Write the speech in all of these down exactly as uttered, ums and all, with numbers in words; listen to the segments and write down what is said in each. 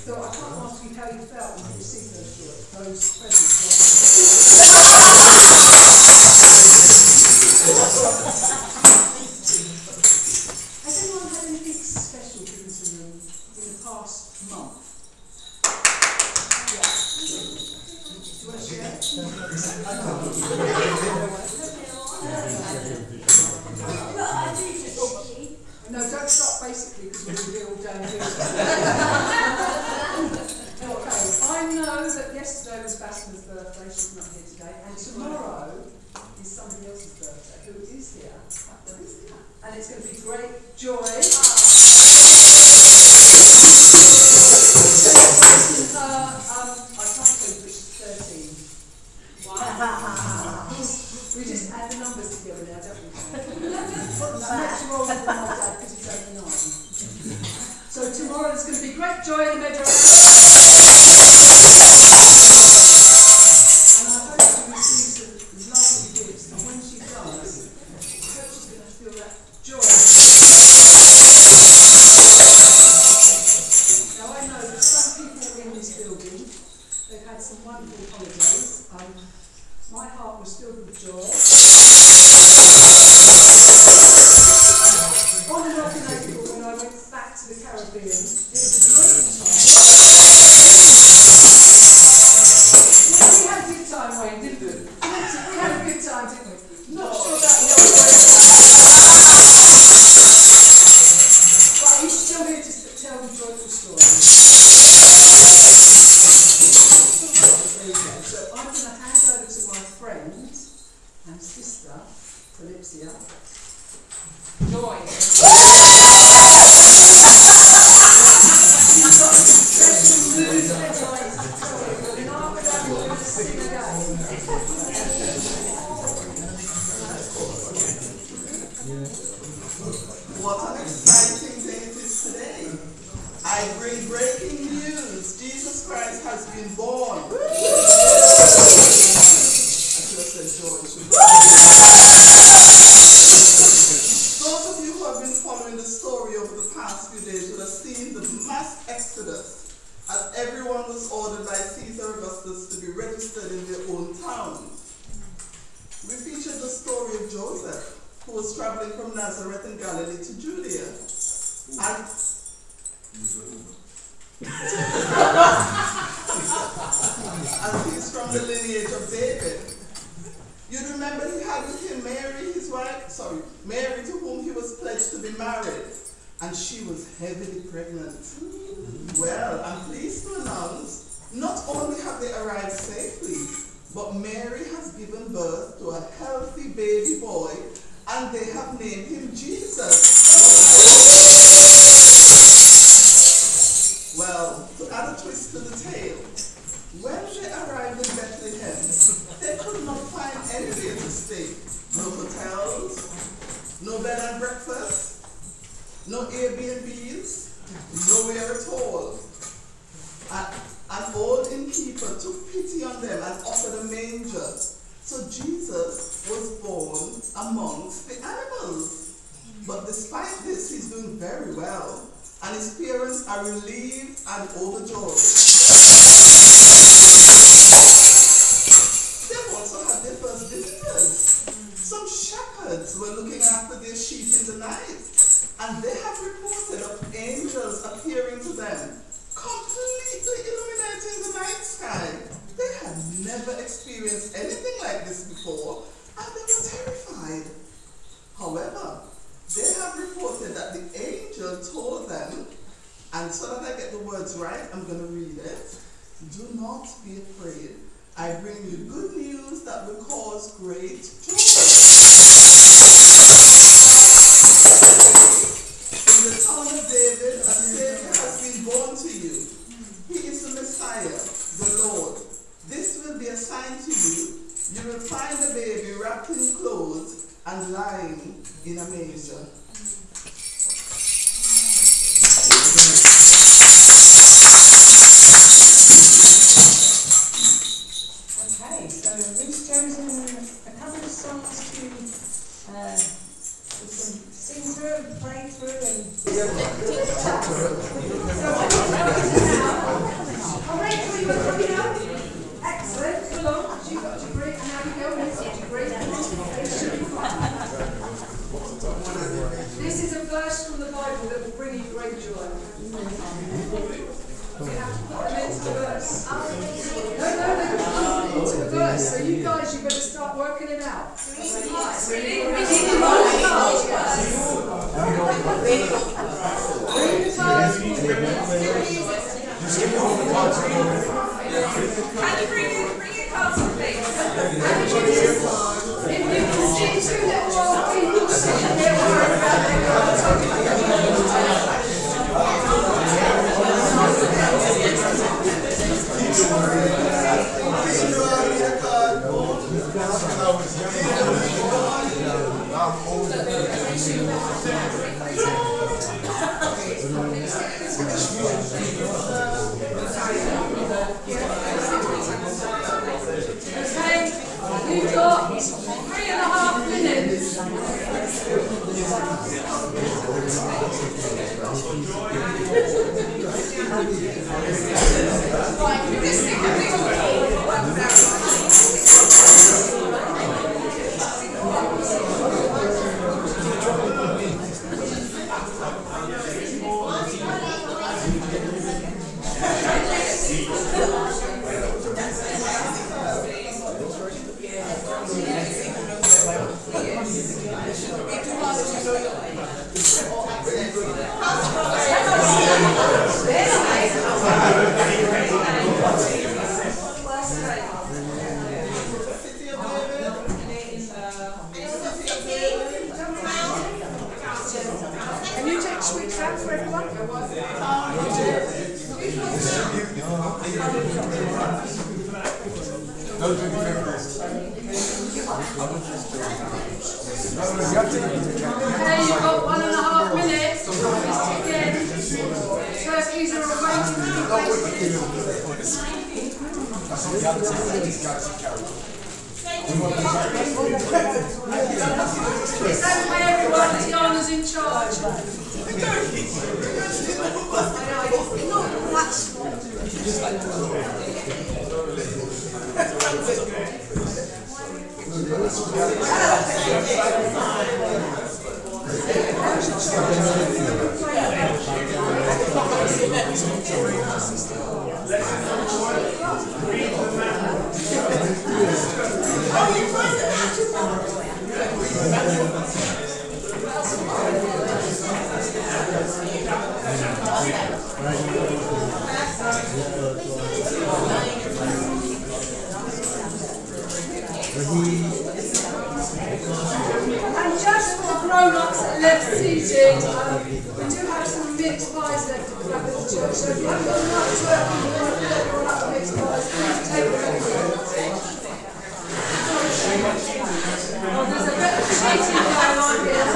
So I can't ask you how you felt when you received those joys, those presents. Has anyone had anything special given to them in the past month? Yeah. Do you want to share? No, don't start basically because we'll be all down here. Okay, I know that yesterday was Basma's birthday, she's not here today, and tomorrow is somebody else's birthday who is here. And it's going to be great joy. Uh, um, I can't tell you, but she's thirteen. Wow. We just add the numbers together now, don't we? Much more than my dad because he's only nine. So tomorrow there's going to be great joy in the meadow. And I hope she receives some lovely gifts. And when she does, I hope she's going to feel that joy. Now I know that some people in this building, they've had some wonderful holidays. Um, my heart was filled with joy. On and off in April, when I went back to the Caribbean, it was a great time. Well, we had a good time, Wayne, didn't we? We had a good time, didn't we? Not sure about the other way. But he's still here just to tell the joyful story. There you go. So I'm going to hand over to my friend and sister, Philipsia. Joy. She's got a special mood tonight. We're not going to sing again. What an exciting day it is today. I bring breaking news. Jesus Christ has been born. I should have said George. Those of you who have been following the story over the past few days will have seen the mass exodus as everyone was ordered by Caesar Augustus to be registered in their own towns. We featured the story of Joseph, who was traveling from Nazareth in Galilee to Judea. And and he's from the lineage of David. You remember he had with him Mary, his wife, sorry, Mary to whom he was pledged to be married, and she was heavily pregnant. Well, I'm pleased to announce, not only have they arrived safely, but Mary has given birth to a healthy baby boy, and they have named him Jesus. Well, to add a twist to the tale, when they arrived in Bethlehem, they could not find anywhere to stay. No hotels, no bed and breakfast, no Airbnbs, nowhere at all. And an old innkeeper took pity on them and offered a manger. So Jesus was born amongst the animals. But despite this, he's doing very well. And his parents are relieved and overjoyed. They've also had their first visitors. Some shepherds were looking after their sheep in the night, and they have reported of angels appearing to them, completely illuminating the night sky. They had never experienced anything like this before, and they were terrified. However, they have reported that the angel told them, and so that I get the words right, I'm going to read it. Do not be afraid. I bring you good news that will cause great joy. In the town of David, a Savior has been born to you. He is the Messiah, the Lord. This will be a sign to you. You will find the baby wrapped in clothes and lying in a manger. Okay, so we've chosen a couple of songs to uh, we can sing through, play through, and so what we're going to do now You have to put them into the verse. No, no, they're going to put them into the verse. So you guys, you better start working it out. Can you bring your, bring your cards up, please? If you can see two little old people sitting there worrying about their cards, okay, you've got three and a half minutes. Right, this thing can be all worked out. Can you take sweets out for everyone? Okay, you've got one and a half minutes. Again, turkeys are awaiting to be basted. It's okay, everyone. Tiana's in charge. And just for the grown-ups that left seated, um, we do have some mixed pies left at the back of the church, so if you haven't got enough turkey, you want to put everyone up mixed pies, please take them. Oh, there's a bit of cheating going on here.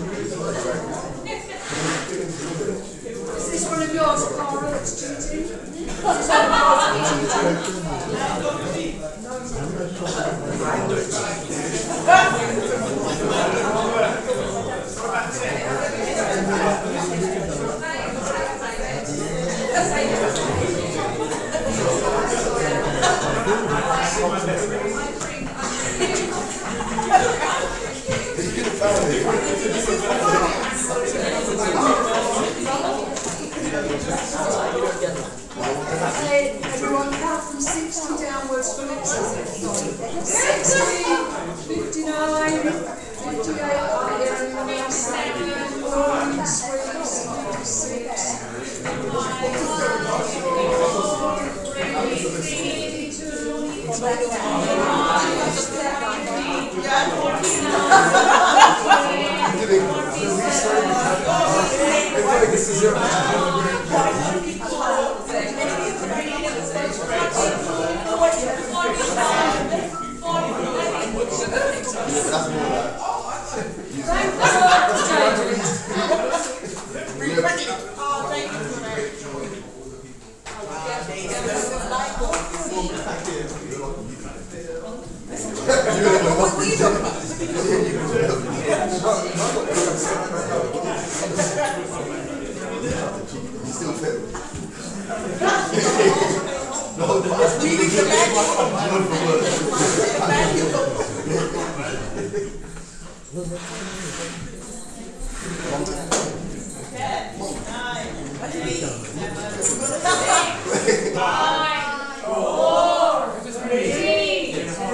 Is this one of yours, Cara, that's cheating? Is this one of yours that's cheating? Okay, everyone count from sixty downwards for mixes. sixty, fifty-nine, fifty-eight, I hear anyone else saying, forty, sweets, fifty-six, ten, nine, eight, seven, six, five, four, three,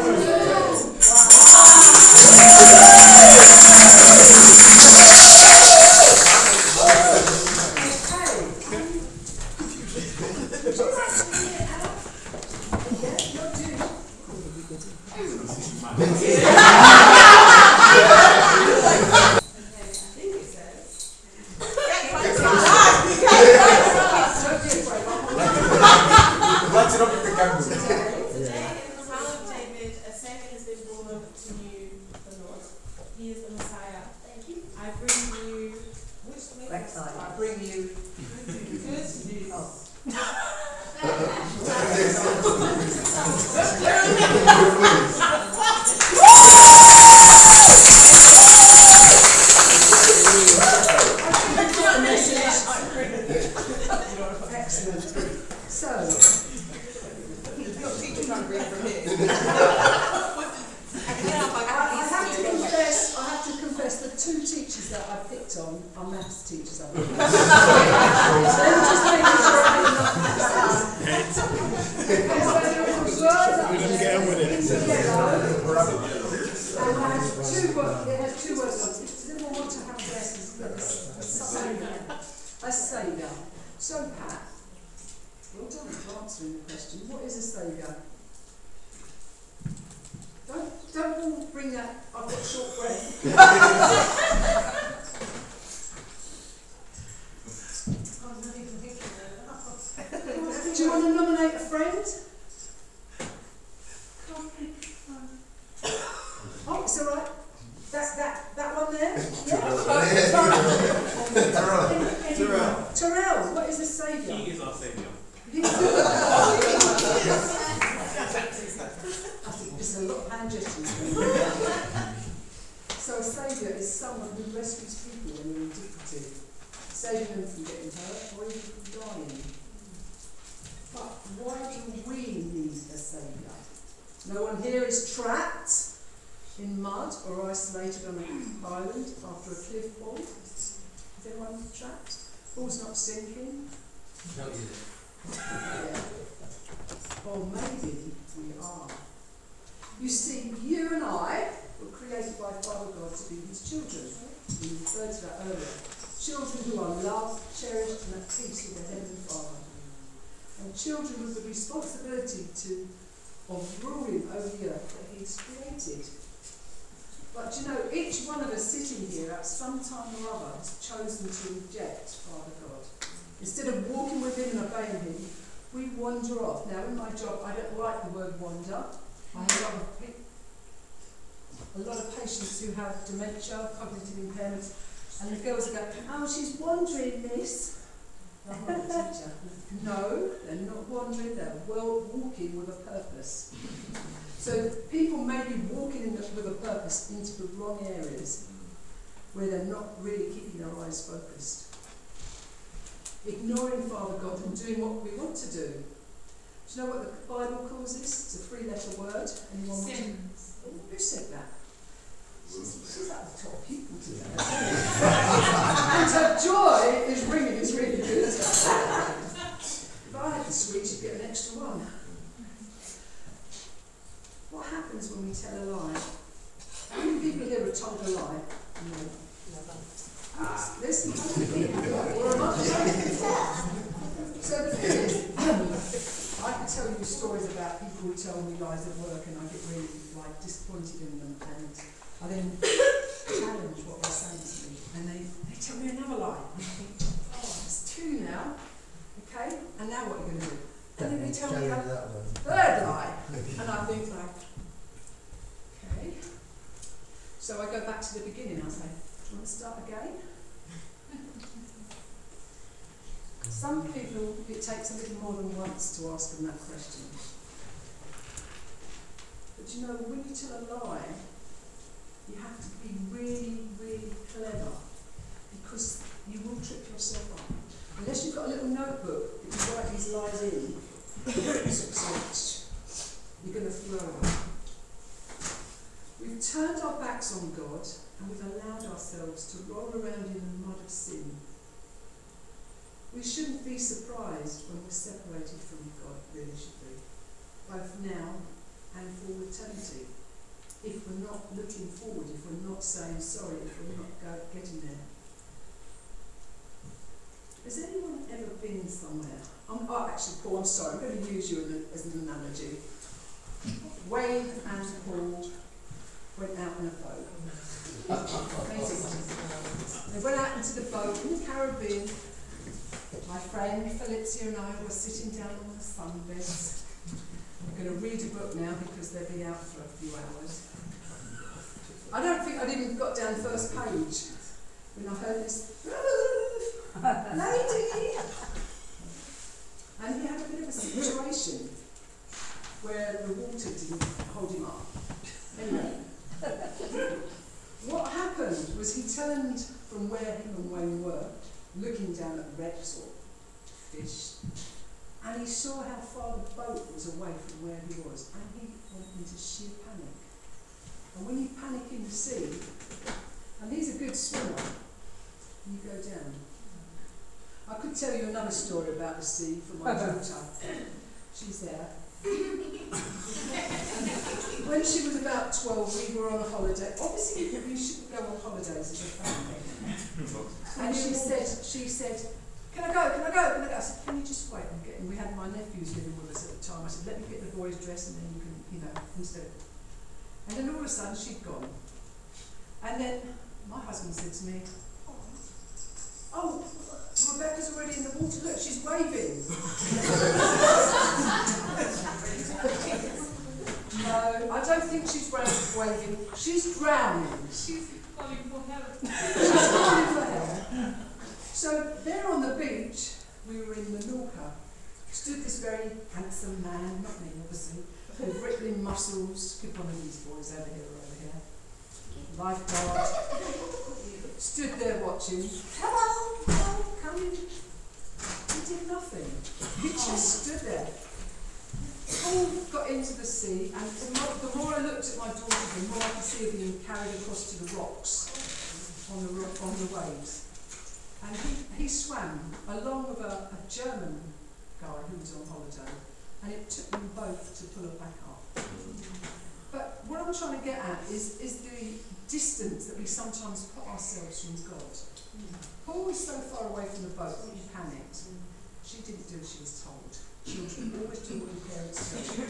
children with the responsibility to of ruling over the earth that he's created. But you know, each one of us sitting here at some time or other has chosen to reject Father God. Instead of walking with him and obeying him, we wander off. Now in my job, I don't like the word wander. I have a lot of, pe- a lot of patients who have dementia, cognitive impairments, and the girls go, oh, she's wandering, miss. I'm not a teacher. No, they're not wandering, they're well walking with a purpose. So people may be walking in the, with a purpose into the wrong areas where they're not really keeping their eyes focused. Ignoring Father God and doing what we want to do. Do you know what the Bible calls this? It's a three-letter word. Anyone want to? Oh, who said that? She's, she's at the top people today. And her joy is ringing, it's really good. If I had the sweet, you'd get an extra one. What happens when we tell a lie? How many people here are told a lie? No. Ah, listen, or am I? So the thing is, I could tell you stories about people who tell me lies at work and I get really like disappointed in them, and I then challenge what they're saying to me, and they, they tell me another lie. And I think, oh, it's two now, okay? And now what are you going to do? And then they tell me a third lie, and I think like, okay. So I go back to the beginning. I say, do you want to start again? Some people, it takes a little more than once to ask them that question. But you know, when you tell a lie, you have to be really, really clever, because you will trip yourself up. Unless you've got a little notebook that you write these lies in, you're going to throw up. We've turned our backs on God and we've allowed ourselves to roll around in the mud of sin. surprised when we're separated from God, really should be, both now and for eternity. If we're not looking forward, if we're not saying sorry, if we're not go, getting there. Has anyone ever been somewhere? I'm, oh, actually, Paul, I'm sorry, I'm going to use you as an analogy. Wayne and Paul went out in a boat. They went out into the boat in the Caribbean. My friend Felicia and I were sitting down on the sunbeds. We're going to read a book now because they'll be out for a few hours. I don't think I'd even got down the first page when I heard this lady. And he had a bit of a situation where the water didn't hold him up. Anyway, what happened was he turned from where him and Wayne were, looking down at wrecks or fish, and he saw how far the boat was away from where he was, and he went into sheer panic. And when you panic in the sea, and he's a good swimmer, you go down. I could tell you another story about the sea from my daughter. She's there. When she was about twelve, we were on a holiday. Obviously, you shouldn't go on holidays as a family. And she said, she said, can I go, can I go, can I go? I said, can you just wait? I'm getting, we had my nephews living with us at the time. I said, let me get the boys dressed and then you can, you know, instead. And then all of a sudden, she'd gone. And then my husband said to me, oh, Rebecca's already in the water. Look, she's waving. No, I don't think she's waving. She's drowning. She's calling for help. She's calling for help. So there on the beach, we were in Menorca, stood this very handsome man, not me obviously, with rippling muscles. Give one of these boys over here, over here. Lifeguard. Stood there watching. Hello, hello, come in. He did nothing. He just stood there. Paul got into the sea, and the more, the more I looked at my daughter, the more I could see her being carried across to the rocks on the ro- on the waves. And he, he swam along with a, a German guy who was on holiday, and it took them both to pull her back up. But what I'm trying to get at is, is the distance that we sometimes put ourselves from God. Paul was so far away from the boat that he panicked. She didn't do as she was told. Children always do what your parents do.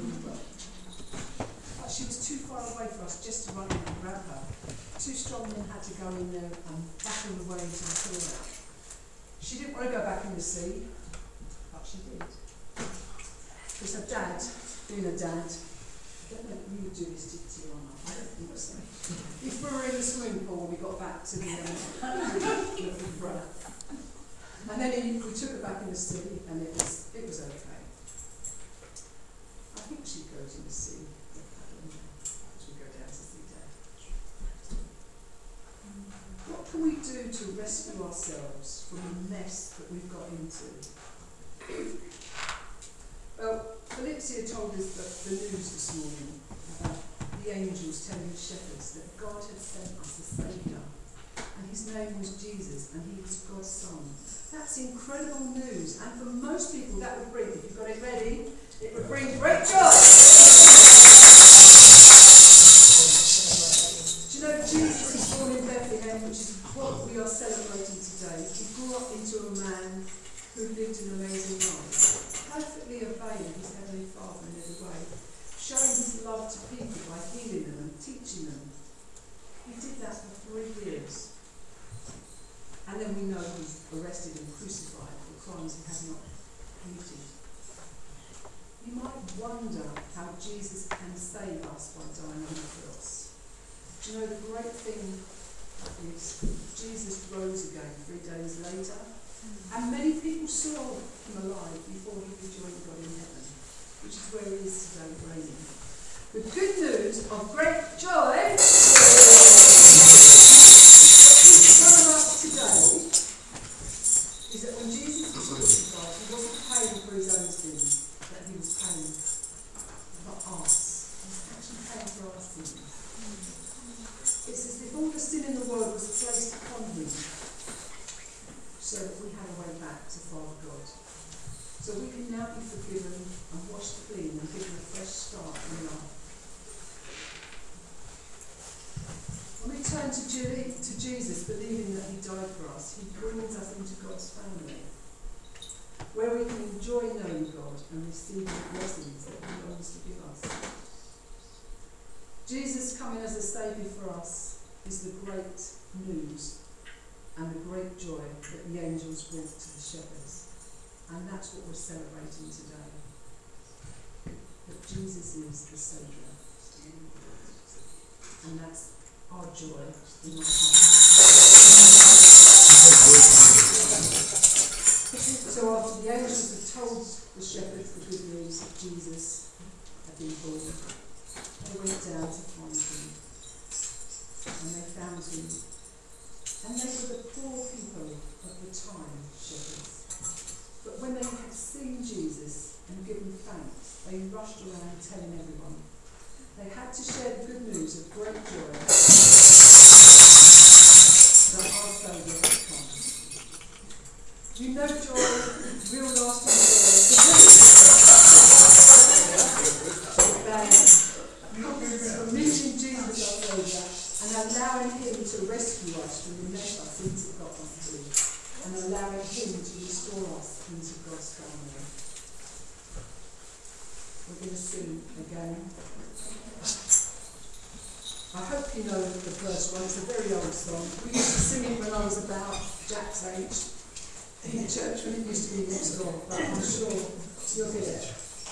But she was too far away for us just to run in and grab her. Two strong men had to go in there and battle the waves and pull her out. She didn't want to go back in the sea, but she did. Because her dad, being a dad, I don't know if you would do this to you or not. I don't think so. He threw her in the swimming pool when we got back to the um, and then he, we took her back in the sea, and it was it was okay. I think she goes in the sea. She go down to sea day. What can we do to rescue ourselves from the mess that we've got into? Well, Felicia told us the, the news this morning about the angels telling the shepherds that God had sent us a Saviour, and his name was Jesus, and he was God's Son. That's incredible news, and for most people that would bring, if you've got it ready, it would bring great joy. Do you know Jesus was born in Bethlehem, which is what we are celebrating today. He grew up into a man who lived an amazing life, perfectly obeying his Heavenly Father in every way, showing his love to people by healing them and teaching them. He did that for three years. And then we know he was arrested and crucified for crimes he had not committed. You might wonder how Jesus can save us by dying on the cross. Do you know the great thing is Jesus rose again three days later, and many people saw him alive before he rejoined God in heaven, which is where he is today reigning. The good news of great joy today is that when Jesus was crucified, he wasn't paying for his own sins, that he was paying for ours. He was actually paying for our sins. It's as if all the sin in the world was placed upon him, so that we had a way back to Father God. so we can now be forgiven and washed clean and given a fresh start in life. When we turn to, Ju- to Jesus, believing that he died for us, he brings us into God's family, where we can enjoy knowing God and receiving the blessings that he longs to give us. Jesus coming as a saviour for us is the great news and the great joy that the angels brought to the shepherds. And that's what we're celebrating today. That Jesus is the Saviour. And that's our joy in our hearts. So after the angels had told the shepherds the good news that Jesus had been born, they went down to find him. And they found him. And they were the poor people of the time, shepherds. But when they had seen Jesus and given thanks, they rushed around telling everyone. They had to share the good news of great joy that our Saviour had come. You know joy, real lasting joy, comes from meeting Jesus our Saviour and allowing him to rescue us from the mess our sins have got us to, and allowing him to restore us into God's family. We're going to sing again. I hope you know the first one. It's a very old song. We used to sing it when I was about Jack's age in the church when it used to be next door, but I'm sure you'll get it.